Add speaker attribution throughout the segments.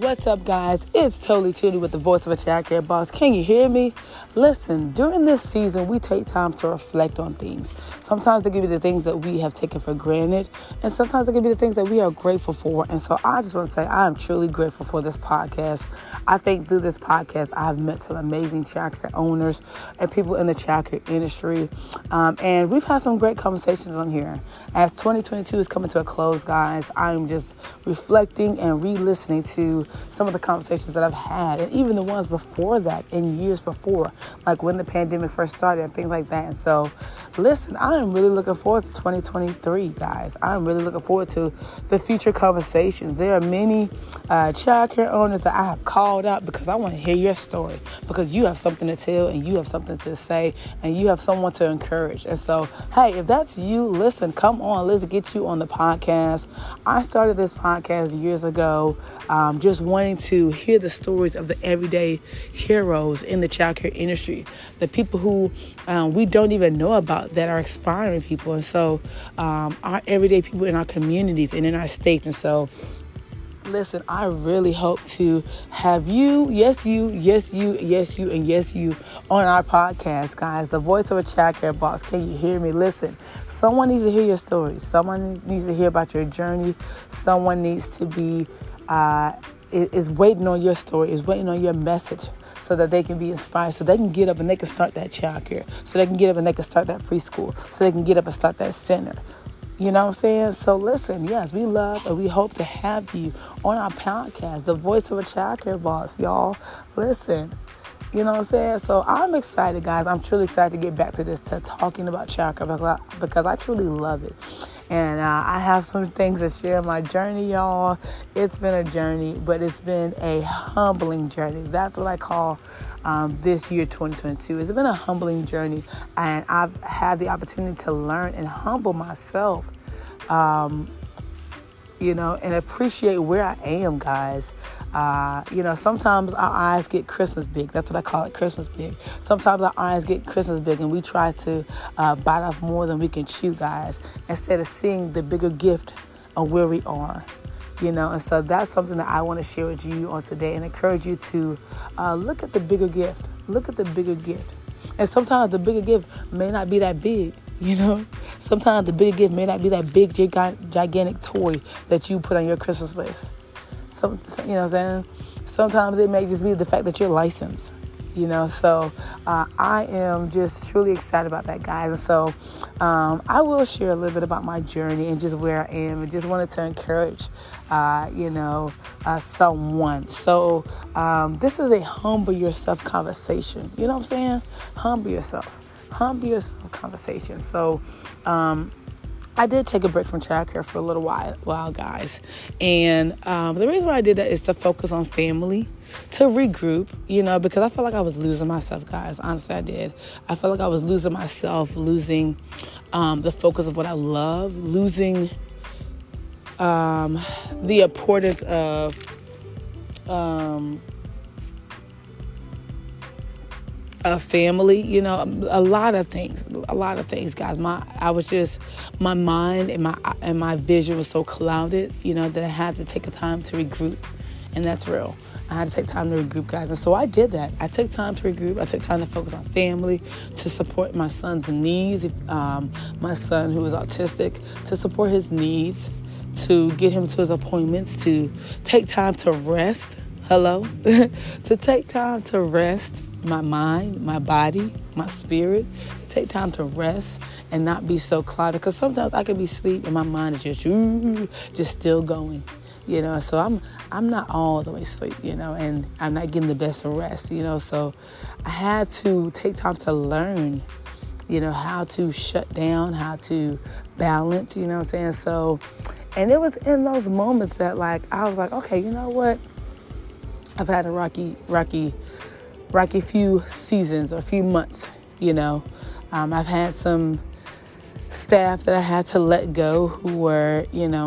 Speaker 1: What's up, guys? It's Totally Tootie with the voice of a childcare boss. Can you hear me? Listen, during this season, we take time to reflect on things. Sometimes they give you the things that we have taken for granted, and sometimes they give you the things that we are grateful for. And so I just want to say I am truly grateful for this podcast. I think through this podcast, I have met some amazing childcare owners and people in the childcare industry. And we've had some great conversations on here. As 2022 is coming to a close, guys, I'm just reflecting and re-listening to some of the conversations that I've had, and even the ones before that in years before, like when the pandemic first started and things like that. And so, listen, I am really looking forward to 2023, guys. I'm really looking forward to the future conversations. There are many childcare owners that I have called out because I want to hear your story, because you have something to tell and you have something to say and you have someone to encourage. And so, hey, if that's you, listen, come on, let's get you on the podcast. I started this podcast years ago, just wanting to hear the stories of the everyday heroes in the childcare industry, the people who we don't even know about that are inspiring people. And so our everyday people in our communities and in our states. And so, listen, I really hope to have you, and yes, you, on our podcast, guys. The voice of a childcare boss. Can you hear me? Listen, someone needs to hear your story. Someone needs to hear about your journey. Someone needs to be, is waiting on your story, is waiting on your message, so that they can be inspired, so they can get up and they can start that childcare, so they can get up and they can start that preschool, so they can get up and start that center. You know what I'm saying? So listen, yes, we love and we hope to have you on our podcast, the voice of a childcare boss, y'all. Listen, you know what I'm saying? So I'm excited, guys. I'm truly excited to get back to this, to talking about childcare, because I truly love it. And I have some things to share in my journey, y'all. It's been a journey, but it's been a humbling journey. That's what I call this year, 2022. It's been a humbling journey, and I've had the opportunity to learn and humble myself, and appreciate where I am, guys. Sometimes our eyes get Christmas big. That's what I call it, Christmas big. Sometimes our eyes get Christmas big, and we try to bite off more than we can chew, guys, instead of seeing the bigger gift of where we are. And so that's something that I want to share with you on today and encourage you to look at the bigger gift. Look at the bigger gift. And sometimes the bigger gift may not be that big, Sometimes the bigger gift may not be that big, gigantic toy that you put on your Christmas list. You know what I'm saying? Sometimes it may just be the fact that you're licensed. So I am just truly excited about that, guys. And so I will share a little bit about my journey and just where I am, and just wanted to encourage, someone. So this is a humble yourself conversation. You know what I'm saying? Humble yourself conversation. So I did take a break from childcare for a little while, guys. And the reason why I did that is to focus on family, to regroup, because I felt like I was losing myself, guys. Honestly, I did. I felt like I was losing myself, losing the focus of what I love, losing the importance of family, a lot of things, guys. My mind and my vision was so clouded, that I had to take a time to regroup, and that's real. I had to take time to regroup, guys. And so I did that. I took time to regroup. I took time to focus on family, to support my son's needs, my son who is autistic, to support his needs, to get him to his appointments, to take time to rest. Hello? To take time to rest my mind, my body, my spirit. Take time to rest and not be so clouded, because sometimes I could be asleep and my mind is just still going. So I'm not all the way asleep, and I'm not getting the best of rest, so I had to take time to learn, how to shut down, how to balance, you know what I'm saying? So, and it was in those moments that I was like, okay, you know what? I've had a rocky few seasons or few months, I've had some staff that I had to let go who were,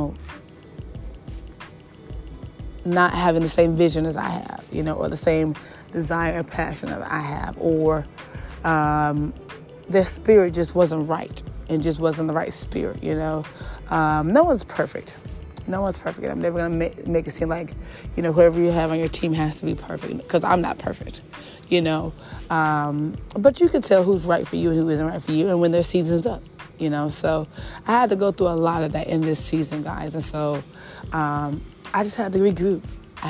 Speaker 1: not having the same vision as I have, or the same desire and passion that I have, or their spirit just wasn't right and just wasn't the right spirit, No one's perfect. No one's perfect. I'm never going to make it seem like, whoever you have on your team has to be perfect, because I'm not perfect, But you can tell who's right for you and who isn't right for you, and when their season's up, So I had to go through a lot of that in this season, guys. And so I just had to regroup.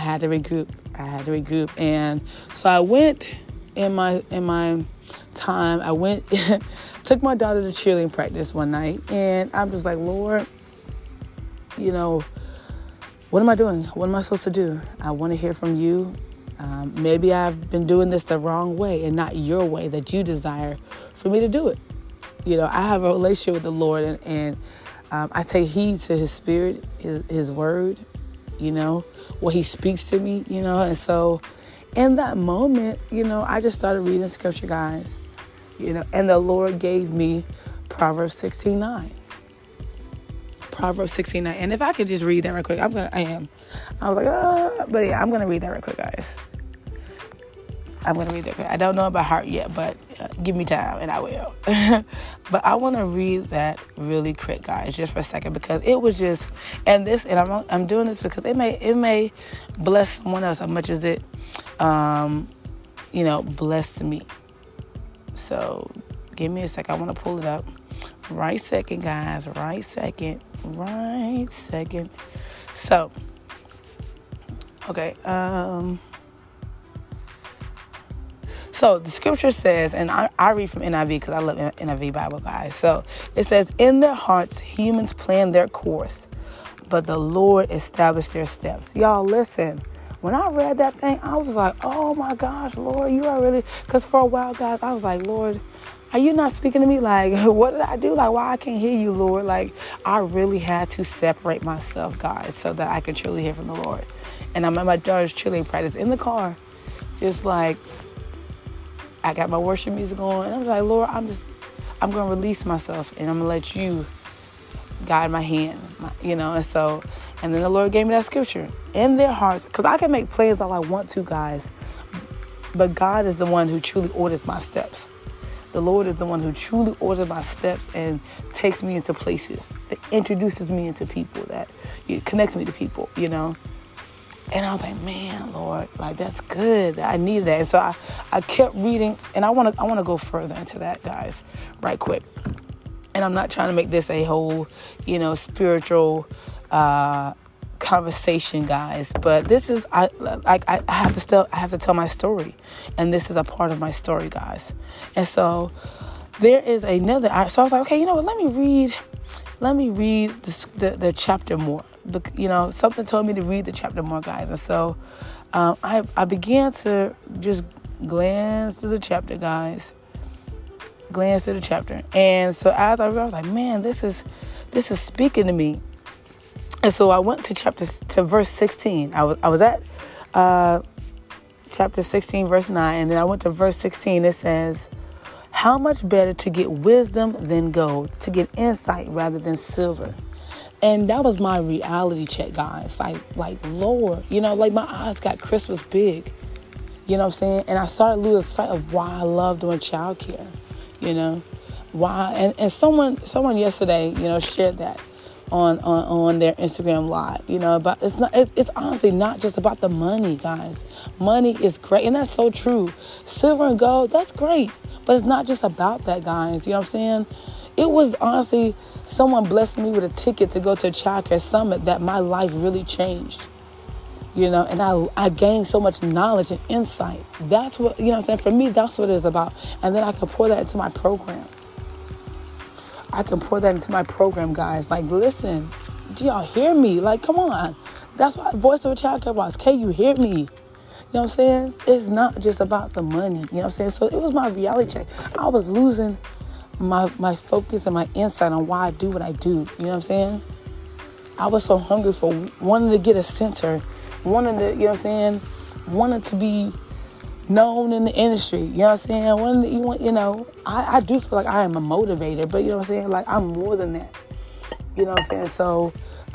Speaker 1: And so I went in my time. I went, took my daughter to cheerleading practice one night, and I'm just like, Lord, what am I doing? What am I supposed to do? I want to hear from you. Maybe I've been doing this the wrong way and not your way that you desire for me to do it. I have a relationship with the Lord, and I take heed to his spirit, his word, what he speaks to me, and so in that moment, I just started reading scripture, guys, and the Lord gave me Proverbs 16:9. Proverbs 16:9. And if I could just read that real quick, I was like, but yeah, I'm going to read that real quick, guys. I'm going to read that quick. I don't know it by heart yet, but give me time and I will. But I want to read that really quick, guys, just for a second, because it was just, and I'm doing this because it may bless someone else as much as it, blessed me. So give me a second. I want to pull it up. Right second, guys. Right second. So, okay. So the scripture says, and I read from NIV because I love NIV Bible, guys. So it says, in their hearts, humans plan their course, but the Lord established their steps. Y'all, listen. When I read that thing, I was like, oh my gosh, Lord, you are really, because for a while, guys, I was like, Lord, are you not speaking to me? Like, what did I do? Like, why I can't hear you, Lord? Like, I really had to separate myself, guys, so that I could truly hear from the Lord. And I'm at my daughter's cheerleading practice in the car, just like, I got my worship music on, and I'm like, Lord, I'm going to release myself, and I'm going to let you guide my hand, and then the Lord gave me that scripture. In their hearts, because I can make plans all I want to, guys, but God is the one who truly orders my steps. The Lord is the one who truly orders my steps and takes me into places, that introduces me into people, that connects me to people, And I was like, man, Lord, like, that's good. I needed that. And so I kept reading, and I want to go further into that, guys, right quick. And I'm not trying to make this a whole, spiritual conversation, guys. But this is, I have to tell my story, and this is a part of my story, guys. And so there is another. So I was like, okay, what? Let me read the chapter more. Something told me to read the chapter more, guys. And so I began to just glance through the chapter, guys. And so as I read, I was like, man, this is speaking to me. And so I went to verse 16. I was at chapter 16, verse 9, and then I went to verse 16. It says, how much better to get wisdom than gold, to get insight rather than silver. And that was my reality check, guys. Like Lord, like my eyes got Christmas big. You know what I'm saying? And I started losing sight of why I love doing childcare. Why? And someone yesterday, shared that on their Instagram Live. But it's honestly not just about the money, guys. Money is great, and that's so true. Silver and gold, that's great, but it's not just about that, guys. You know what I'm saying? It was honestly someone blessed me with a ticket to go to a childcare summit that my life really changed. And I gained so much knowledge and insight. That's what, for me, that's what it is about. And then I can pour that into my program. Guys. Like, listen, do y'all hear me? Like, come on. That's why Voice of a Childcare Boss. Can you hear me? You know what I'm saying? It's not just about the money. You know what I'm saying? So it was my reality check. I was losing my focus and my insight on why I do what I do. You know what I'm saying? I was so hungry for wanting to get a center, wanting to be known in the industry. You know what I'm saying? I do feel like I am a motivator, but you know what I'm saying? Like, I'm more than that. You know what I'm saying? So,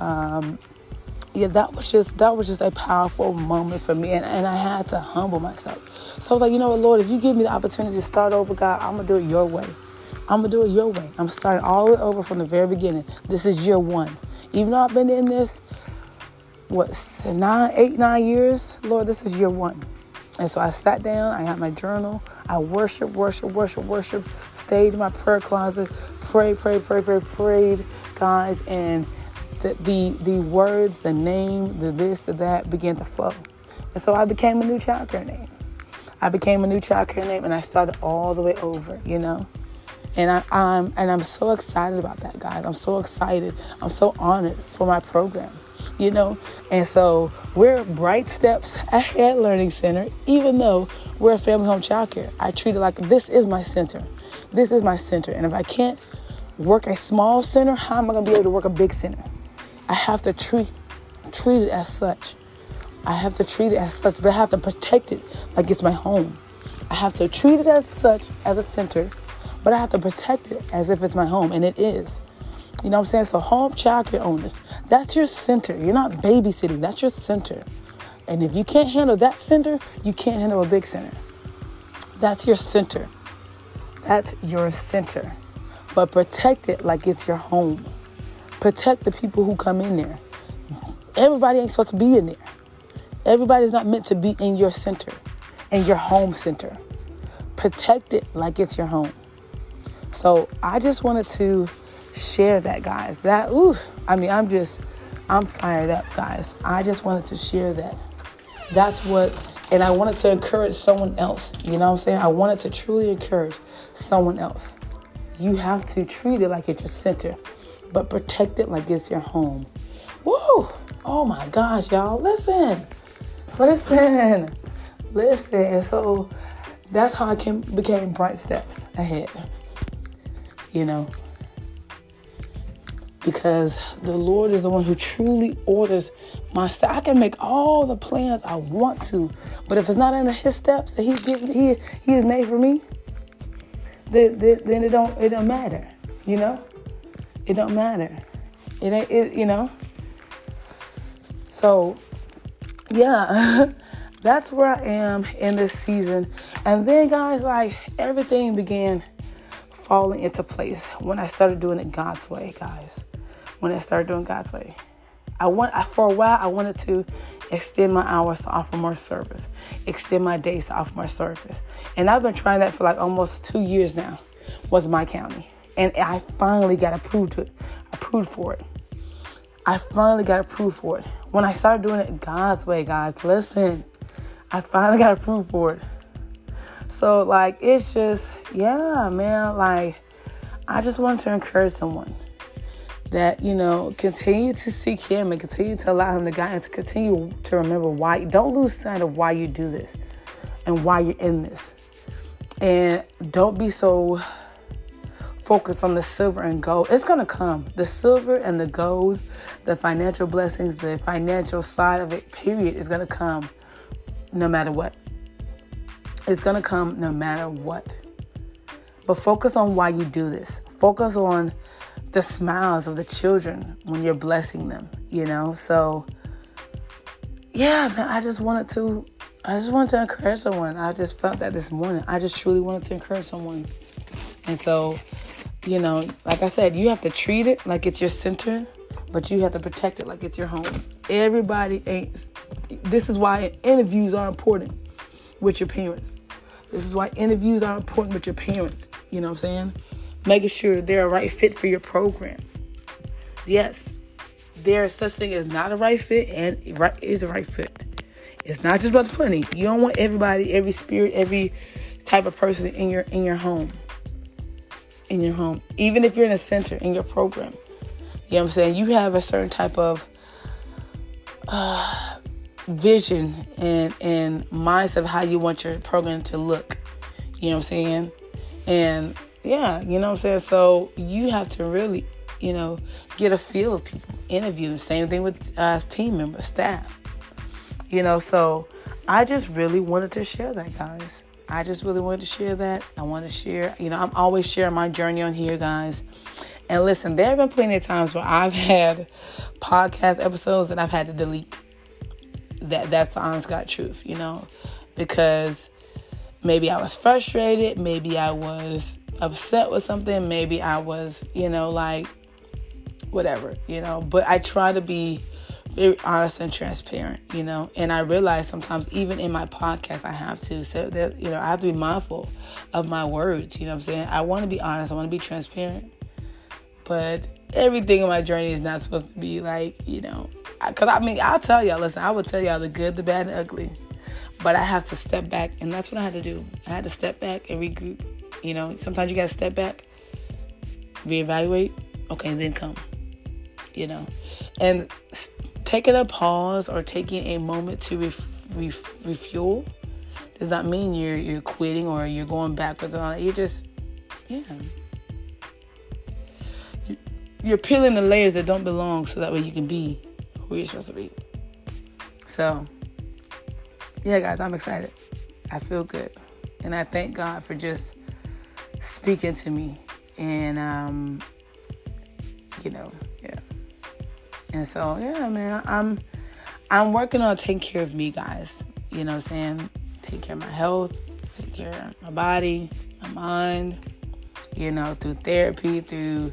Speaker 1: that was just a powerful moment for me, and I had to humble myself. So I was like, you know what, Lord, if you give me the opportunity to start over, God, I'm going to do it your way. I'm starting all the way over from the very beginning. This is year one. Even though I've been in this 8, 9 years. Lord, this is year 1. And so I sat down, I had my journal, I worship, stayed in my prayer closet, prayed, guys, and the words, the name, the this, the that began to flow. And so I became a new childcare name. And I started all the way over, And I'm so excited about that, guys. I'm so excited. I'm so honored for my program, And so we're Bright Steps Ahead Learning Center, even though we're a family home childcare. I treat it like this is my center. This is my center. And if I can't work a small center, how am I going to be able to work a big center? I have to treat it as such. But I have to protect it like it's my home. I have to treat it as such, as a center, but I have to protect it as if it's my home, and it is. You know what I'm saying? So home childcare owners, that's your center. You're not babysitting. That's your center. And if you can't handle that center, you can't handle a big center. That's your center. But protect it like it's your home. Protect the people who come in there. Everybody ain't supposed to be in there. Everybody's not meant to be in your center, in your home center. Protect it like it's your home. So I just wanted to share that, guys. I'm fired up, guys. I just wanted to share that. And I wanted to encourage someone else. You know what I'm saying? I wanted to truly encourage someone else. You have to treat it like it's your center, but protect it like it's your home. Woo! Oh my gosh, y'all. Listen. And so that's how I became Bright Steps Ahead. Because the Lord is the one who truly orders my steps. I can make all the plans I want to, but if it's not in His steps that He has made for me, then it don't matter. It don't matter. So yeah, that's where I am in this season. And then, guys, everything began falling into place when I started doing it God's way, guys. For a while, I wanted to extend my hours to offer more service, extend my days to offer more service. And I've been trying that for almost 2 years now, was my county. And I finally got approved for it. When I started doing it God's way, guys, listen, I finally got approved for it. So, it's just, yeah, man, I just wanted to encourage someone that, continue to seek Him and continue to allow Him to guide and to continue to remember why. Don't lose sight of why you do this and why you're in this. And don't be so focused on the silver and gold. It's going to come. The silver and the gold, the financial blessings, the financial side of it, period, is going to come no matter what. It's going to come no matter what. But focus on why you do this. Focus on the smiles of the children when you're blessing them, So, yeah, man, I just wanted to encourage someone. I just felt that this morning. I just truly wanted to encourage someone. And so, like I said, you have to treat it like it's your center, but you have to protect it like it's your home. Everybody ain't. This is why interviews are important with your parents. You know what I'm saying? Making sure they're a right fit for your program. Yes, there is such thing as not a right fit and is a right fit. It's not just about the money. You don't want everybody, every spirit, every type of person in your home. Even if you're in a center in your program. You know what I'm saying? You have a certain type of vision and mindset of how you want your program to look. You know what I'm saying? And yeah, you know what I'm saying? So you have to really, get a feel of people, interview them. Same thing with team members, staff. So I just really wanted to share that, guys. I want to share, I'm always sharing my journey on here, guys. And listen, there have been plenty of times where I've had podcast episodes that I've had to delete. That's the honest God truth, because maybe I was frustrated. Maybe I was upset with something. Maybe I was, whatever, but I try to be very honest and transparent, and I realize sometimes even in my podcast, I have to, so that, I have to be mindful of my words, you know what I'm saying? I want to be honest. I want to be transparent, but everything in my journey is not supposed to be like, because I'll tell y'all, listen, I will tell y'all the good, the bad, and ugly, but I have to step back, and that's what I had to do. I had to step back and regroup, sometimes you got to step back, reevaluate, okay, then come, and taking a pause or taking a moment to refuel does not mean you're quitting or you're going backwards and all that. You're just, you're peeling the layers that don't belong so that way you can be who you're supposed to be. So, yeah, guys, I'm excited. I feel good. And I thank God for just speaking to me. And, yeah. And so, yeah, man, I'm working on taking care of me, guys. You know what I'm saying? Take care of my health, take care of my body, my mind, through therapy, through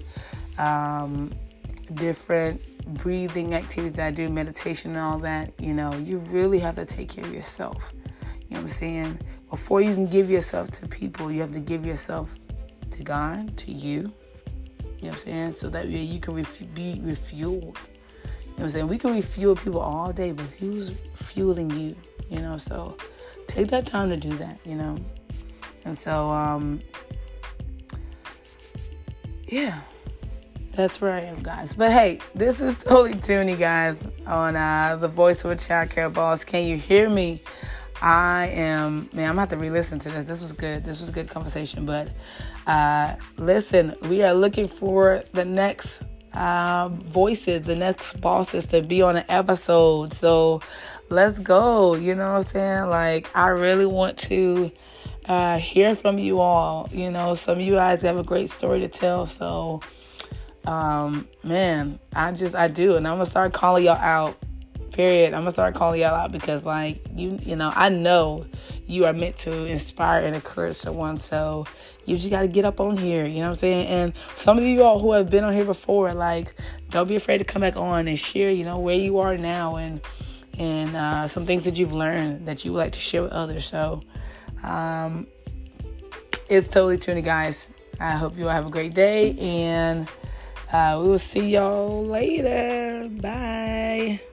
Speaker 1: different breathing activities that I do, meditation and all that. You really have to take care of yourself. You know what I'm saying? Before you can give yourself to people, you have to give yourself to God, to you. You know what I'm saying? So that you can be refueled. You know what I'm saying? We can refuel people all day, but who's fueling you? So take that time to do that, And so, yeah, that's where I am, guys. But hey, this is Totally Toonie, guys, on the Voice of a Child Care Boss. Can you hear me? I'm going to have to re-listen to this. This was good. This was a good conversation. But listen, we are looking for the next voices, the next bosses to be on an episode. So let's go. You know what I'm saying? Like, I really want to hear from you all. Some of you guys have a great story to tell. So, man, I do. And I'm going to start calling y'all out. Period. I'm going to start calling y'all out because, like, I know you are meant to inspire and encourage someone. So you just got to get up on here. You know what I'm saying? And some of you all who have been on here before, like, don't be afraid to come back on and share, where you are now and some things that you've learned that you would like to share with others. So, it's Totally Toonie, guys. I hope you all have a great day, and we will see y'all later. Bye.